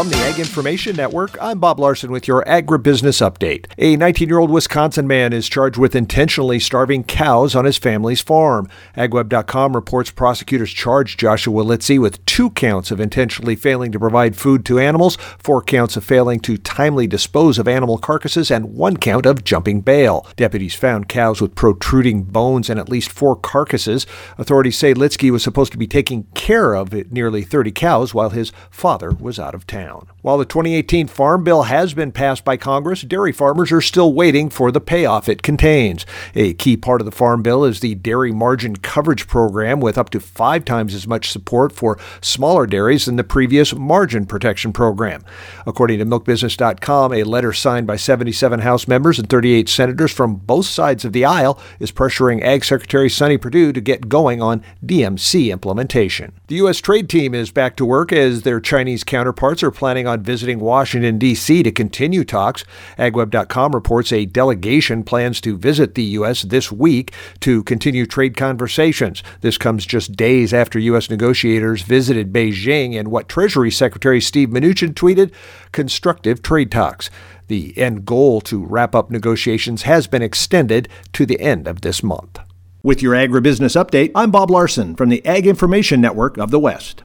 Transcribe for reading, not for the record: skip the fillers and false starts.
From the Ag Information Network, I'm Bob Larson with your Agribusiness Update. A 19-year-old Wisconsin man is charged with intentionally starving cows on his family's farm. AgWeb.com reports prosecutors charged Joshua Litzy with 2 counts of intentionally failing to provide food to animals, 4 counts of failing to timely dispose of animal carcasses, and 1 count of jumping bail. Deputies found cows with protruding bones and at least 4 carcasses. Authorities say Litzy was supposed to be taking care of nearly 30 cows while his father was out of town. While the 2018 Farm Bill has been passed by Congress, dairy farmers are still waiting for the payoff it contains. A key part of the Farm Bill is the Dairy Margin Coverage Program, with up to 5 times as much support for smaller dairies than the previous Margin Protection Program. According to MilkBusiness.com, a letter signed by 77 House members and 38 senators from both sides of the aisle is pressuring Ag Secretary Sonny Perdue to get going on DMC implementation. The U.S. trade team is back to work as their Chinese counterparts are planning on visiting Washington, D.C. to continue talks. AgWeb.com reports a delegation plans to visit the U.S. this week to continue trade conversations. This comes just days after U.S. negotiators visited Beijing in what Treasury Secretary Steve Mnuchin tweeted, constructive trade talks. The end goal to wrap up negotiations has been extended to the end of this month. With your Agribusiness Update, I'm Bob Larson from the Ag Information Network of the West.